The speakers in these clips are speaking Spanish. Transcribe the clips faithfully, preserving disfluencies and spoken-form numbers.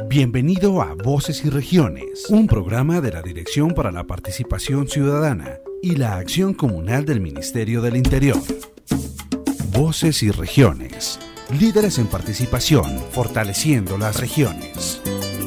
Bienvenido a Voces y Regiones, un programa de la Dirección para la Participación Ciudadana y la Acción Comunal del Ministerio del Interior. Voces y Regiones, líderes en participación, fortaleciendo las regiones.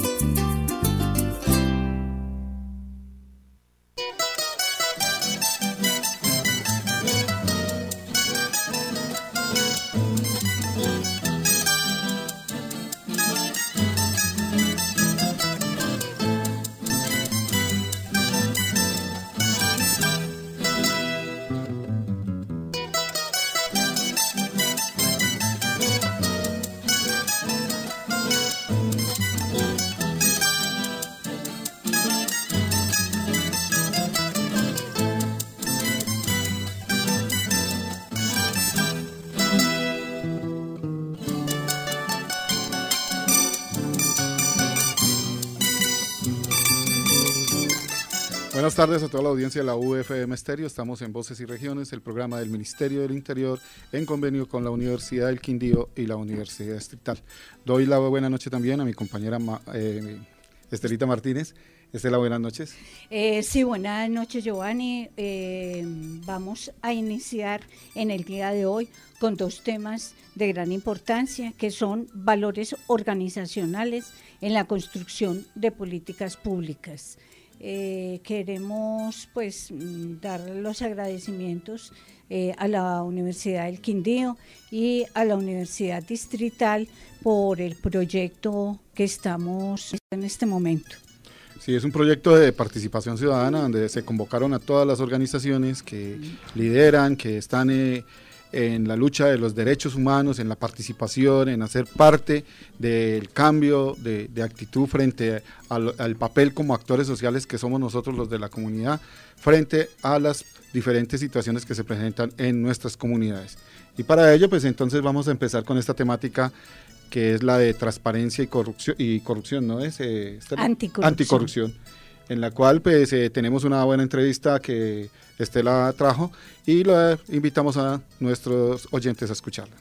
Buenas tardes a toda la audiencia de la U F M Estéreo. Estamos en Voces y Regiones, el programa del Ministerio del Interior en convenio con la Universidad del Quindío y la Universidad Distrital. Doy la buena noche también a mi compañera eh, Estelita Martínez. Estela, buenas noches. Eh, sí, buenas noches, Giovanni. Eh, vamos a iniciar en el día de hoy con dos temas de gran importancia, que son valores organizacionales en la construcción de políticas públicas. Eh, queremos pues dar los agradecimientos eh, a la Universidad del Quindío y a la Universidad Distrital por el proyecto que estamos en este momento. Sí, es un proyecto de participación ciudadana donde se convocaron a todas las organizaciones que lideran, que están eh, en la lucha de los derechos humanos, en la participación, en hacer parte del cambio de, de actitud frente al, al papel como actores sociales que somos nosotros los de la comunidad, frente a las diferentes situaciones que se presentan en nuestras comunidades. Y para ello, pues entonces vamos a empezar con esta temática que es la de transparencia y corrupción, y corrupción, ¿no es? Eh, Anticorrupción. Anticorrupción, en la cual pues eh, tenemos una buena entrevista que Estela trajo y lo invitamos a nuestros oyentes a escucharla.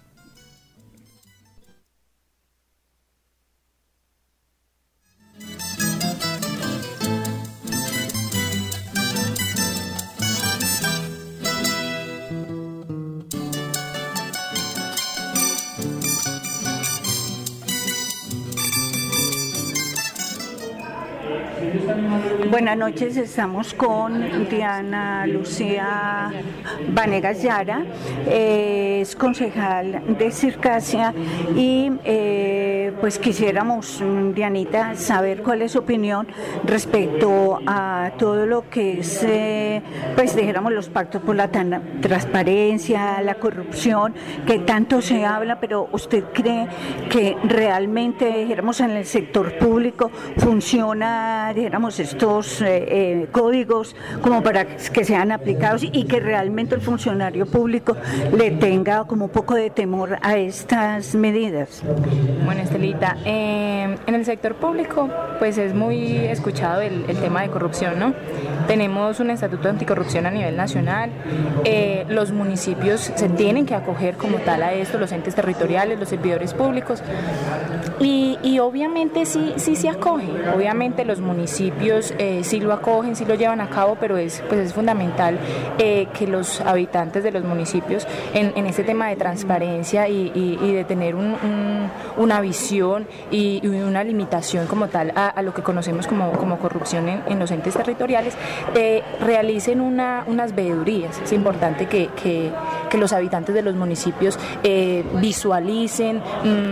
Buenas noches, estamos con Diana Lucía Vanegas Yara, eh, es concejal de Circasia y eh, pues quisiéramos, Dianita, saber cuál es su opinión respecto a todo lo que es, eh, pues dijéramos, los pactos por la transparencia, la corrupción, que tanto se habla, pero ¿usted cree que realmente, dijéramos, en el sector público funciona, dijéramos, estos Eh, eh, códigos como para que sean aplicados y que realmente el funcionario público le tenga como un poco de temor a estas medidas? Bueno, Estelita, eh, en el sector público pues es muy escuchado el, el tema de corrupción, ¿no? Tenemos un estatuto anticorrupción a nivel nacional, eh, los municipios se tienen que acoger como tal a esto, los entes territoriales, los servidores públicos, y, y obviamente sí, sí se acoge, obviamente los municipios eh, sí lo acogen, sí lo llevan a cabo, pero es, pues es fundamental eh, que los habitantes de los municipios en, en este tema de transparencia y, y, y de tener un, un, una visión y, y una limitación como tal a, a lo que conocemos como, como corrupción en, en los entes territoriales, eh, realicen una, unas veedurías. Es importante que, que, que los habitantes de los municipios eh, visualicen,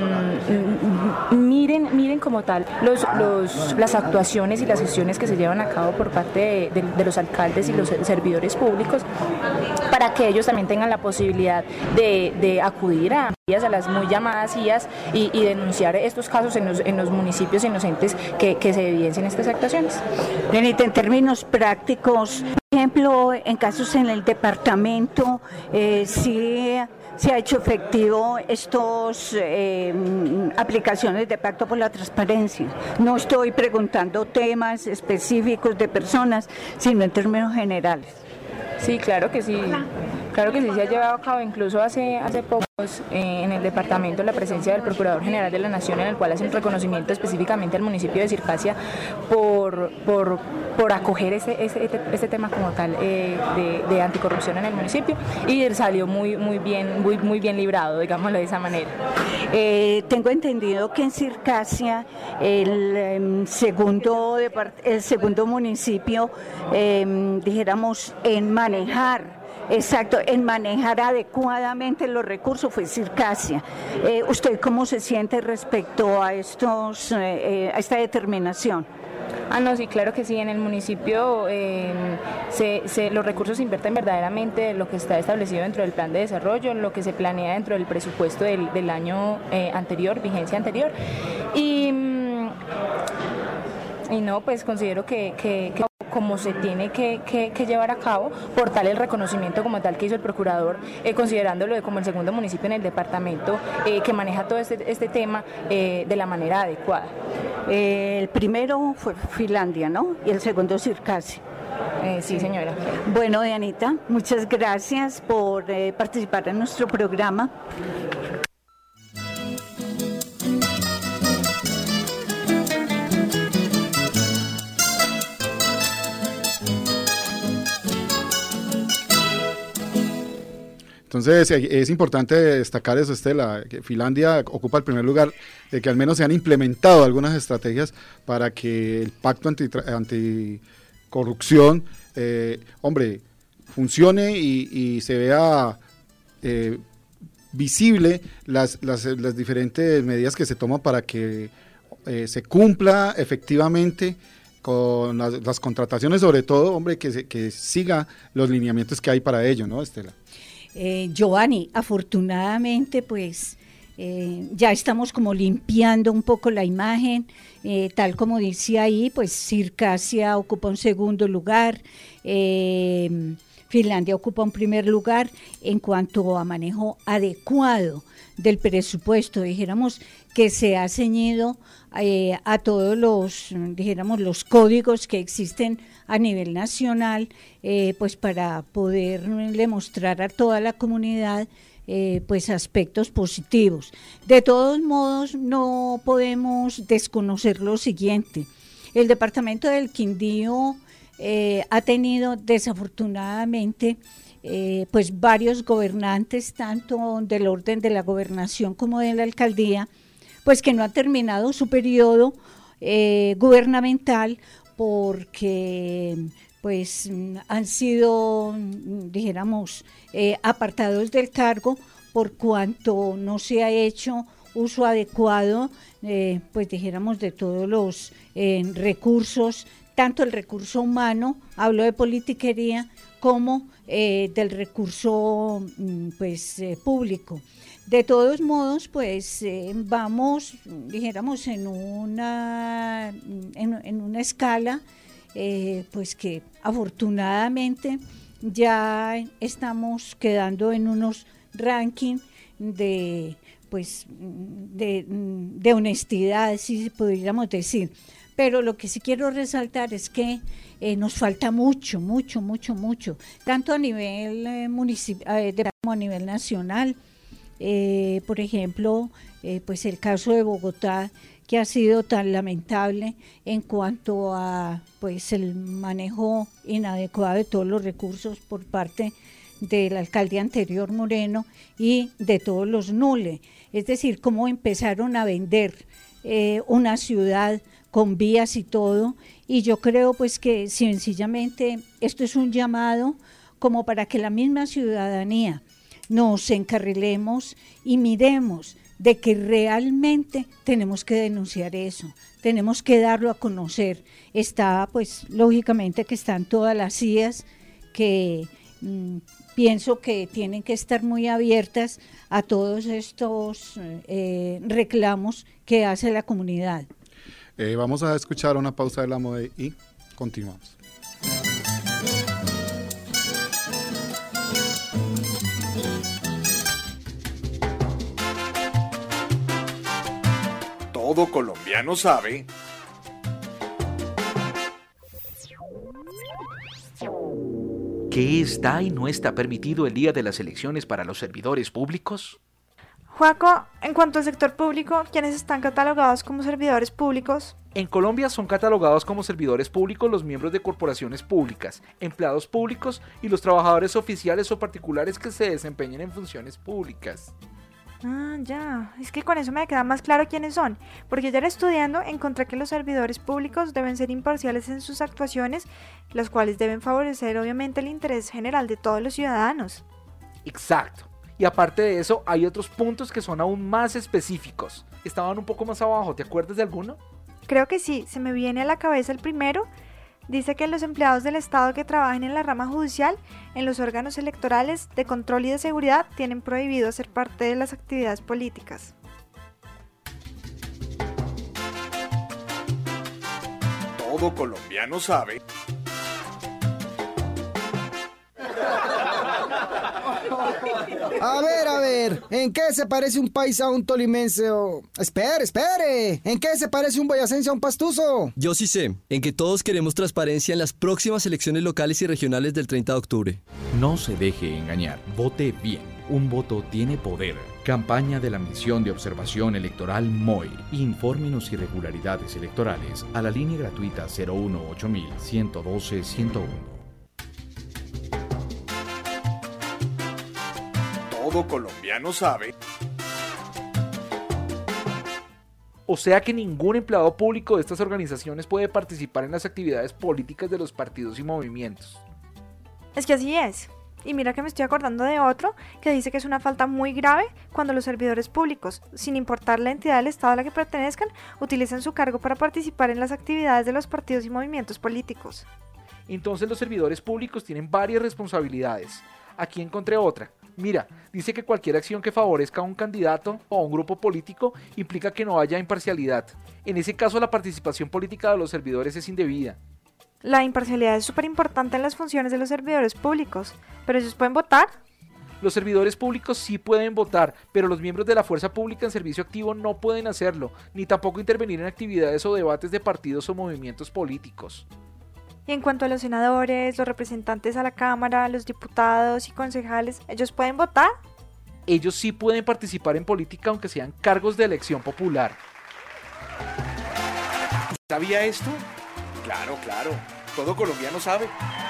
mmm, miren, miren como tal los, los, las actuaciones y las gestiones que se llevan a cabo por parte de, de, de los alcaldes y los servidores públicos, para que ellos también tengan la posibilidad de, de acudir a, a las muy llamadas I A S y, y denunciar estos casos en los, en los municipios y en los entes que, que se evidencien estas actuaciones. Benita, en términos prácticos, por ejemplo, en casos en el departamento, eh, sí se ha hecho efectivo estos eh, aplicaciones de pacto por la transparencia. No estoy preguntando temas específicos de personas, sino en términos generales. Sí, claro que sí. Claro que sí se ha llevado a cabo, incluso hace, hace pocos eh, en el departamento la presencia del Procurador General de la Nación, en el cual hace un reconocimiento específicamente al municipio de Circasia por, por, por acoger ese, ese, este tema como tal eh, de, de anticorrupción en el municipio, y salió muy, muy, bien, muy, muy bien librado, digámoslo de esa manera. Eh, tengo entendido que en Circasia el, eh, segundo, el segundo municipio, eh, dijéramos, en manejar Exacto, en manejar adecuadamente los recursos fue Circasia. Eh, ¿Usted cómo se siente respecto a estos, eh, a esta determinación? Ah, no, sí, claro que sí. En el municipio eh, se, se, los recursos se invierten verdaderamente en lo que está establecido dentro del plan de desarrollo, lo que se planea dentro del presupuesto del, del año eh, anterior, vigencia anterior. Y, y no, pues considero que... que, que como se tiene que, que, que llevar a cabo, por tal el reconocimiento como tal que hizo el procurador, eh, considerándolo como el segundo municipio en el departamento eh, que maneja todo este, este tema eh, de la manera adecuada. Eh, el primero fue Finlandia, ¿no? Y el segundo Circasia. Eh, sí, señora. Bueno, Dianita, muchas gracias por eh, participar en nuestro programa. Entonces es importante destacar eso, Estela, que Finlandia ocupa el primer lugar, de que al menos se han implementado algunas estrategias para que el pacto anti, anticorrupción, eh, hombre, funcione y, y se vea eh, visible las, las, las diferentes medidas que se toman para que eh, se cumpla efectivamente con las, las contrataciones, sobre todo, hombre, que, se, que siga los lineamientos que hay para ello, ¿no, Estela? Eh, Giovanni, afortunadamente pues eh, ya estamos como limpiando un poco la imagen, eh, tal como dice ahí, pues Circasia ocupa un segundo lugar, eh, Finlandia ocupa un primer lugar en cuanto a manejo adecuado del presupuesto, dijéramos que se ha ceñido eh, a todos los, dijéramos, los códigos que existen a nivel nacional, eh, pues para poderle mostrar a toda la comunidad eh, pues aspectos positivos. De todos modos, no podemos desconocer lo siguiente: el departamento del Quindío eh, ha tenido desafortunadamente eh, pues varios gobernantes, tanto del orden de la gobernación como de la alcaldía, pues que no ha terminado su periodo eh, gubernamental, porque pues han sido, dijéramos, eh, apartados del cargo por cuanto no se ha hecho uso adecuado, eh, pues dijéramos, de todos los eh, recursos, tanto el recurso humano, hablo de politiquería, como eh, del recurso pues eh, público. De todos modos, pues eh, vamos, dijéramos, en una, en, en una escala, eh, pues que afortunadamente ya estamos quedando en unos rankings de, pues, de, de honestidad, si pudiéramos decir. Pero lo que sí quiero resaltar es que eh, nos falta mucho, mucho, mucho, mucho, tanto a nivel eh, municipal eh, como a nivel nacional. Eh, por ejemplo, eh, pues el caso de Bogotá, que ha sido tan lamentable en cuanto a pues el manejo inadecuado de todos los recursos por parte del alcalde anterior, Moreno, y de todos los nules. Es decir, cómo empezaron a vender eh, una ciudad con vías y todo, y yo creo pues que sencillamente esto es un llamado como para que la misma ciudadanía nos encarrilemos y miremos de que realmente tenemos que denunciar eso, tenemos que darlo a conocer. Está, pues, lógicamente que están todas las C I As que mmm, pienso que tienen que estar muy abiertas a todos estos eh, reclamos que hace la comunidad. Eh, vamos a escuchar una pausa de la MODE y continuamos. Todo colombiano sabe ¿Qué está y no está permitido el día de las elecciones para los servidores públicos? Joaco, en cuanto al sector público, ¿quiénes están catalogados como servidores públicos? En Colombia son catalogados como servidores públicos los miembros de corporaciones públicas, empleados públicos y los trabajadores oficiales o particulares que se desempeñen en funciones públicas. Ah, ya, es que con eso me queda más claro quiénes son, porque ayer estudiando encontré que los servidores públicos deben ser imparciales en sus actuaciones, las cuales deben favorecer obviamente el interés general de todos los ciudadanos. Exacto. Y aparte de eso, hay otros puntos que son aún más específicos. Estaban un poco más abajo, ¿te acuerdas de alguno? Creo que sí, se me viene a la cabeza el primero. Dice que los empleados del Estado que trabajen en la rama judicial, en los órganos electorales, de control y de seguridad, tienen prohibido ser parte de las actividades políticas. Todo colombiano sabe. A ver, a ver, ¿en qué se parece un paisa a un tolimense o...? Espere, espere, ¿en qué se parece un boyacense a un pastuso? Yo sí sé, en que todos queremos transparencia en las próximas elecciones locales y regionales del treinta de octubre. No se deje engañar, vote bien, un voto tiene poder. Campaña de la Misión de Observación Electoral M O E. Infórmenos irregularidades electorales a la línea gratuita cero uno ocho mil ciento doce ciento uno. Todo colombiano sabe. O sea que ningún empleado público de estas organizaciones puede participar en las actividades políticas de los partidos y movimientos. Es que así es. Y mira que me estoy acordando de otro que dice que es una falta muy grave cuando los servidores públicos, sin importar la entidad del Estado a la que pertenezcan, utilizan su cargo para participar en las actividades de los partidos y movimientos políticos. Entonces los servidores públicos tienen varias responsabilidades. Aquí encontré otra. Mira, dice que cualquier acción que favorezca a un candidato o a un grupo político implica que no haya imparcialidad. En ese caso, la participación política de los servidores es indebida. La imparcialidad es súper importante en las funciones de los servidores públicos, pero ellos pueden votar. Los servidores públicos sí pueden votar, pero los miembros de la fuerza pública en servicio activo no pueden hacerlo, ni tampoco intervenir en actividades o debates de partidos o movimientos políticos. Y en cuanto a los senadores, los representantes a la Cámara, los diputados y concejales, ¿ellos pueden votar? Ellos sí pueden participar en política aunque sean cargos de elección popular. ¿Sabía esto? Claro, claro. Todo colombiano sabe.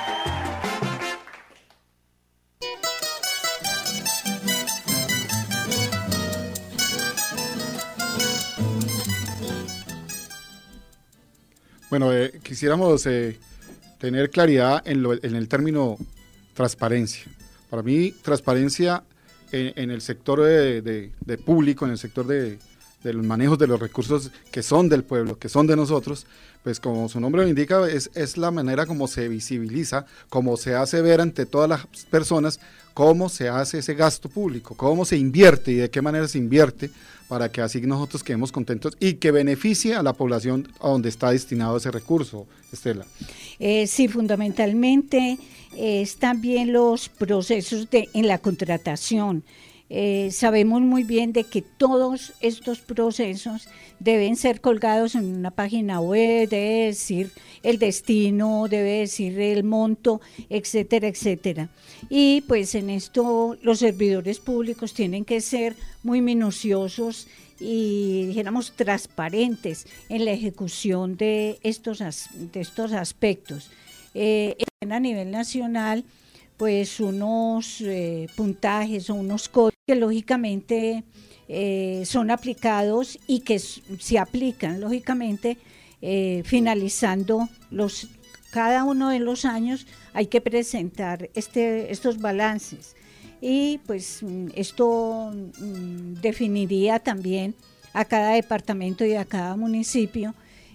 Bueno, eh, quisiéramos eh, tener claridad en, lo, en el término transparencia. Para mí, transparencia en, en el sector de, de, de público, en el sector de, de los manejos de los recursos que son del pueblo, que son de nosotros, pues como su nombre lo indica, es, es la manera como se visibiliza, como se hace ver ante todas las personas, cómo se hace ese gasto público, cómo se invierte y de qué manera se invierte para que así nosotros quedemos contentos y que beneficie a la población a donde está destinado ese recurso, Estela. Eh, sí, fundamentalmente eh, es también los procesos de, en la contratación. Eh, sabemos muy bien de que todos estos procesos deben ser colgados en una página web, debe decir el destino, debe decir el monto, etcétera, etcétera. Y pues en esto los servidores públicos tienen que ser muy minuciosos y, dijéramos, transparentes en la ejecución de estos, de estos aspectos. Eh, a nivel nacional, pues unos eh, puntajes o unos códigos que lógicamente eh, son aplicados y que se aplican lógicamente eh, finalizando los cada uno de los años hay que presentar este, estos balances y pues esto mm, definiría también a cada departamento y a cada municipio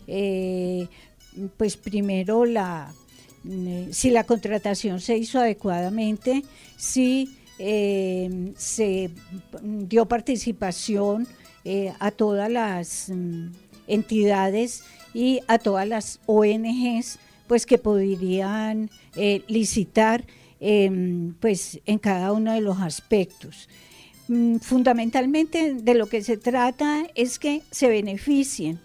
eh, pues primero la si la contratación se hizo adecuadamente, si eh, se dio participación eh, a todas las mm, entidades y a todas las O N Ges pues que podrían eh, licitar eh, pues en cada uno de los aspectos. Mm, fundamentalmente de lo que se trata es que se beneficien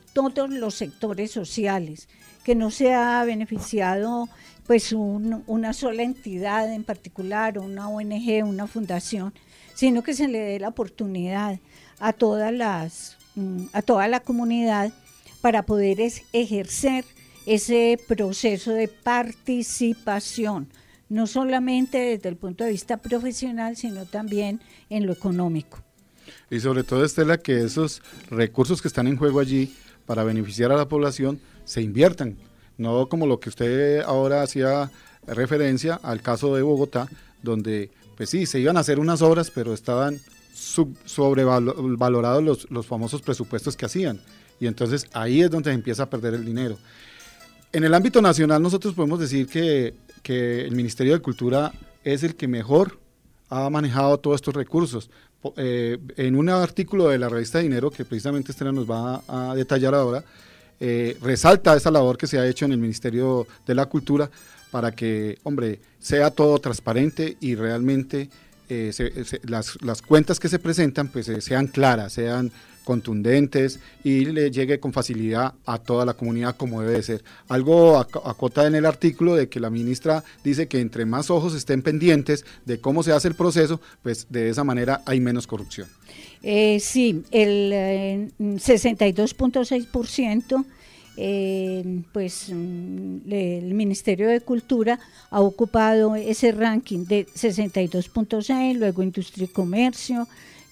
todos los sectores sociales, que no se ha beneficiado pues un, una sola entidad en particular, una O N G, una fundación, sino que se le dé la oportunidad a todas las, a toda la comunidad para poder es, ejercer ese proceso de participación, no solamente desde el punto de vista profesional, sino también en lo económico. Y sobre todo, Estela, que esos recursos que están en juego allí para beneficiar a la población se inviertan, no como lo que usted ahora hacía referencia al caso de Bogotá, donde pues sí, se iban a hacer unas obras, pero estaban sub, sobrevalorados los, los famosos presupuestos que hacían, y entonces ahí es donde se empieza a perder el dinero. En el ámbito nacional nosotros podemos decir que, que el Ministerio de Cultura es el que mejor ha manejado todos estos recursos. Eh, en un artículo de la revista Dinero, que precisamente Estela nos va a, a detallar ahora, eh, resalta esa labor que se ha hecho en el Ministerio de la Cultura para que, hombre, sea todo transparente y realmente eh, se, se, las, las cuentas que se presentan pues eh, sean claras, sean contundentes y le llegue con facilidad a toda la comunidad como debe de ser. Algo acota en el artículo de que la ministra dice que entre más ojos estén pendientes de cómo se hace el proceso, pues de esa manera hay menos corrupción. Eh, sí, el eh, sesenta y dos punto seis por ciento eh, pues el Ministerio de Cultura ha ocupado ese ranking de sesenta y dos punto seis, luego Industria y Comercio,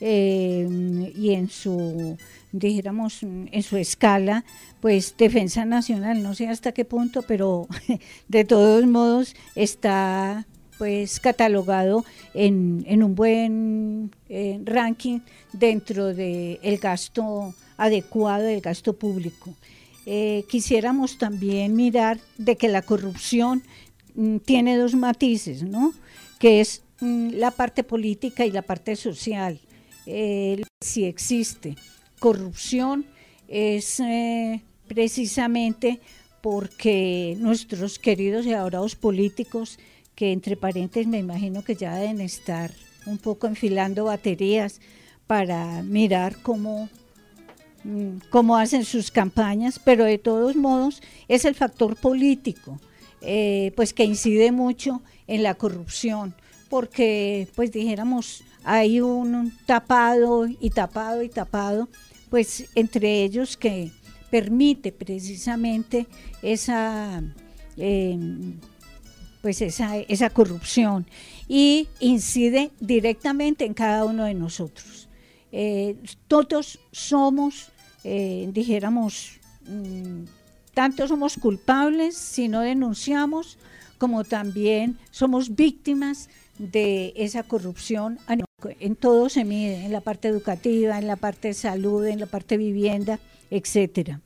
Eh, y en su, dijéramos, en su escala, pues Defensa Nacional, no sé hasta qué punto, pero de todos modos está pues catalogado en, en un buen eh, ranking dentro del gasto adecuado del gasto público. Eh, quisiéramos también mirar de que la corrupción mm, tiene dos matices, ¿no? Que es mm, la parte política y la parte social. Eh, si existe corrupción es eh, precisamente porque nuestros queridos y adorados políticos, que entre paréntesis me imagino que ya deben estar un poco enfilando baterías para mirar cómo, cómo hacen sus campañas, pero de todos modos es el factor político eh, pues que incide mucho en la corrupción, porque pues dijéramos hay un tapado y tapado y tapado, pues entre ellos que permite precisamente esa, eh, pues esa, esa corrupción y incide directamente en cada uno de nosotros. Eh, todos somos, eh, dijéramos, mmm, tanto somos culpables si no denunciamos, como también somos víctimas de esa corrupción. En todo se mide, en la parte educativa, en la parte de salud, en la parte de vivienda, etcétera.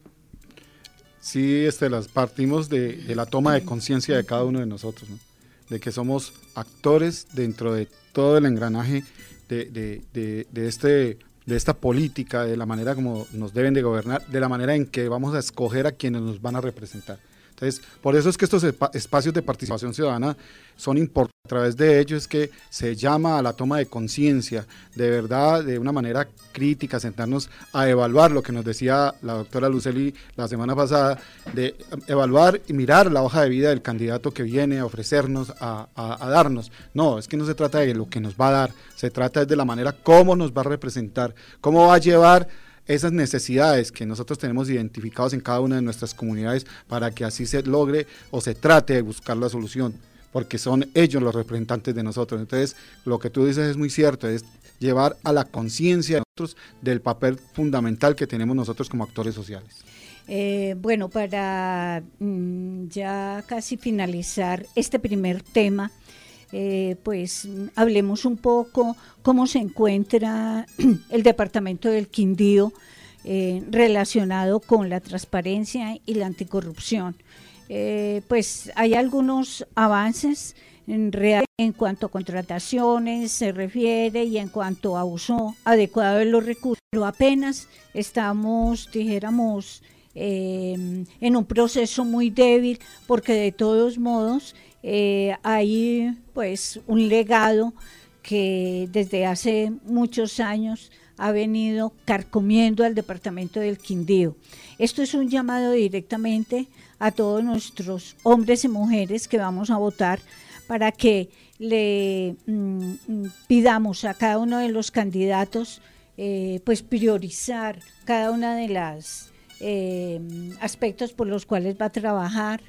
Sí, Estela, partimos de, de la toma de conciencia de cada uno de nosotros, ¿no? De que somos actores dentro de todo el engranaje de, de, de, de, este, de esta política, de la manera como nos deben de gobernar, de la manera en que vamos a escoger a quienes nos van a representar. Entonces, por eso es que estos espacios de participación ciudadana son importantes. A través de ellos es que se llama a la toma de conciencia, de verdad, de una manera crítica, sentarnos a evaluar lo que nos decía la doctora Lucely la semana pasada, de evaluar y mirar la hoja de vida del candidato que viene a ofrecernos, a, a, a darnos. No, es que no se trata de lo que nos va a dar, se trata de la manera cómo nos va a representar, cómo va a llevar esas necesidades que nosotros tenemos identificados en cada una de nuestras comunidades para que así se logre o se trate de buscar la solución, porque son ellos los representantes de nosotros. Entonces, lo que tú dices es muy cierto, es llevar a la conciencia de nosotros del papel fundamental que tenemos nosotros como actores sociales. Eh, bueno, para mm, ya casi finalizar este primer tema, Eh, pues hablemos un poco cómo se encuentra el departamento del Quindío eh, relacionado con la transparencia y la anticorrupción. Eh, pues hay algunos avances en, real, en cuanto a contrataciones se refiere y en cuanto a uso adecuado de los recursos, pero apenas estamos, dijéramos, eh, en un proceso muy débil, porque de todos modos Eh, hay pues un legado que desde hace muchos años ha venido carcomiendo al departamento del Quindío. Esto es un llamado directamente a todos nuestros hombres y mujeres que vamos a votar para que le mm, pidamos a cada uno de los candidatos eh, pues priorizar cada una de las eh, aspectos por los cuales va a trabajar.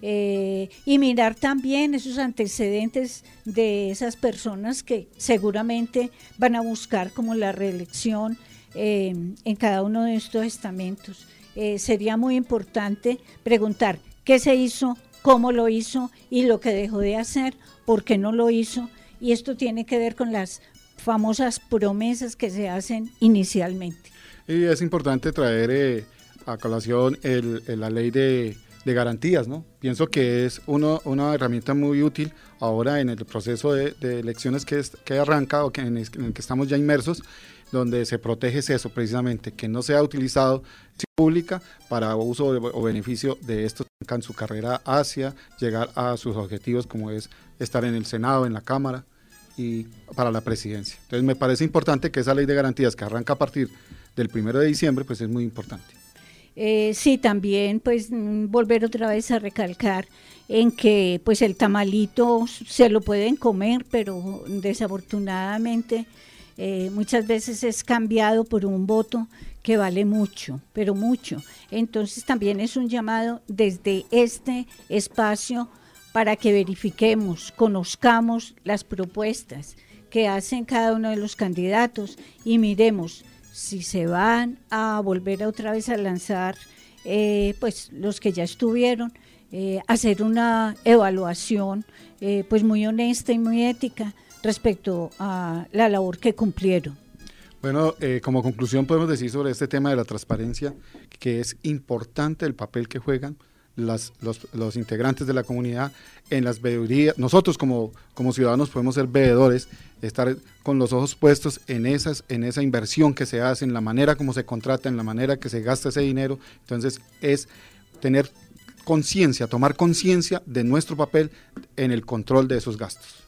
Eh, y mirar también esos antecedentes de esas personas que seguramente van a buscar como la reelección eh, en cada uno de estos estamentos. Eh, sería muy importante preguntar qué se hizo, cómo lo hizo y lo que dejó de hacer, por qué no lo hizo, y esto tiene que ver con las famosas promesas que se hacen inicialmente. Y es importante traer eh, a colación el, el, la ley de de garantías, ¿no? Pienso que es uno, una herramienta muy útil ahora en el proceso de, de elecciones que, es, que arranca o que en, el, en el que estamos ya inmersos, donde se protege eso precisamente, que no sea utilizado pública para uso o, o beneficio de estos que tengan su carrera hacia llegar a sus objetivos, como es estar en el Senado, en la Cámara y para la presidencia. Entonces me parece importante que esa ley de garantías que arranca a partir del primero de diciembre, pues es muy importante. Eh, sí, también pues volver otra vez a recalcar en que pues el tamalito se lo pueden comer, pero desafortunadamente eh, muchas veces es cambiado por un voto que vale mucho, pero mucho. Entonces también es un llamado desde este espacio para que verifiquemos, conozcamos las propuestas que hacen cada uno de los candidatos y miremos si se van a volver a otra vez a lanzar, eh, pues los que ya estuvieron, eh, hacer una evaluación eh, pues muy honesta y muy ética respecto a la labor que cumplieron. Bueno, eh, como conclusión podemos decir sobre este tema de la transparencia que es importante el papel que juegan Las, los, los integrantes de la comunidad en las veedurías. Nosotros como, como ciudadanos podemos ser veedores, estar con los ojos puestos en, esas, en esa inversión que se hace, en la manera como se contrata, en la manera que se gasta ese dinero. Entonces es tener conciencia, tomar conciencia de nuestro papel en el control de esos gastos.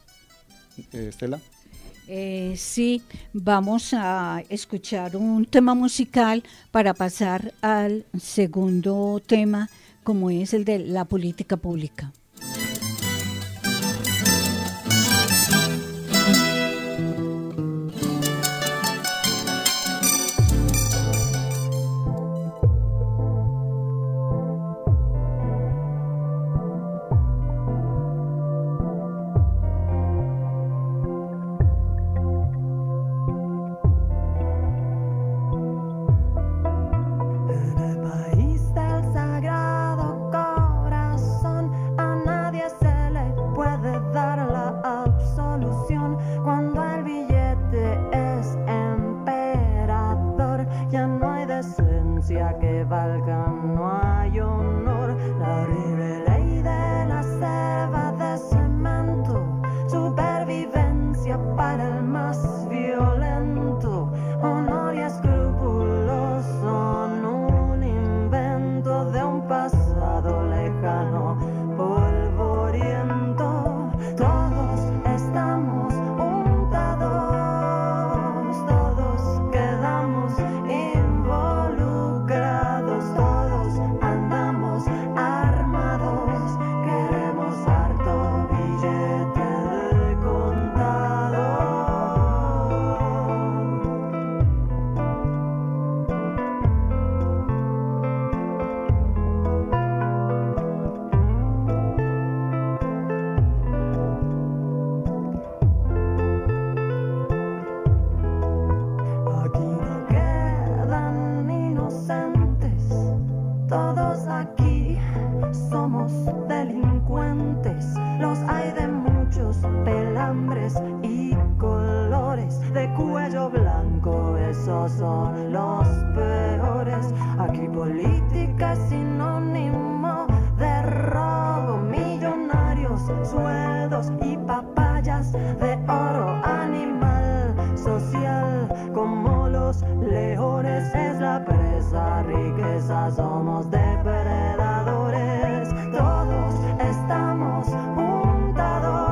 Eh, Estela. Eh, sí, vamos a escuchar un tema musical para pasar al segundo tema, como es el de la política pública.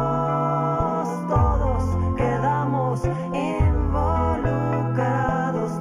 Involucrados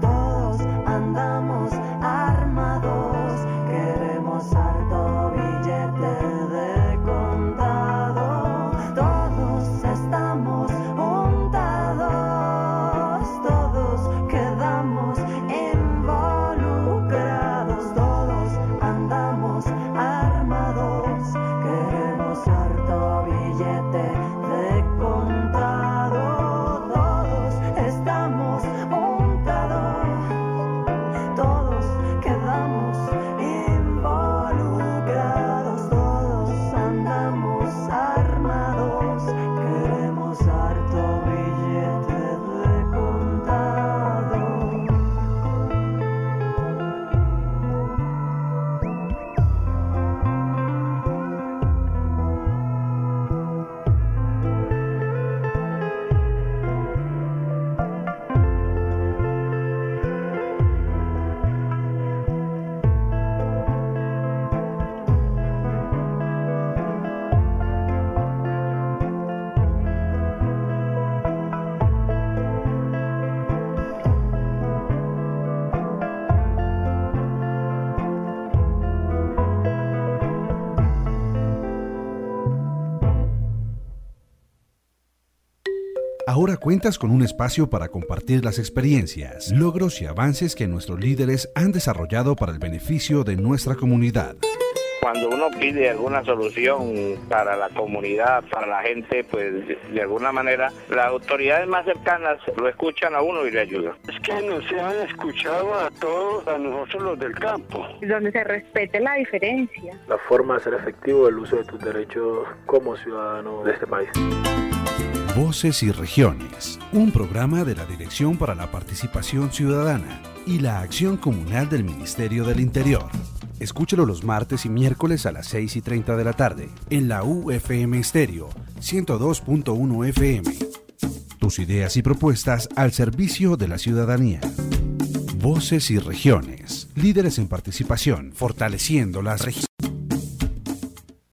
Ahora cuentas con un espacio para compartir las experiencias, logros y avances que nuestros líderes han desarrollado para el beneficio de nuestra comunidad. Cuando uno pide alguna solución para la comunidad, para la gente, pues de alguna manera las autoridades más cercanas lo escuchan a uno y le ayudan. Es que nos han escuchado a todos, a nosotros los del campo. Donde se respete la diferencia. La forma de hacer efectivo el uso de tus derechos como ciudadano de este país. Voces y Regiones, un programa de la Dirección para la Participación Ciudadana y la Acción Comunal del Ministerio del Interior. Escúchalo los martes y miércoles a las seis y treinta de la tarde en la U F M Estéreo ciento dos punto uno F M. Tus ideas y propuestas al servicio de la ciudadanía. Voces y Regiones, líderes en participación, fortaleciendo las regiones.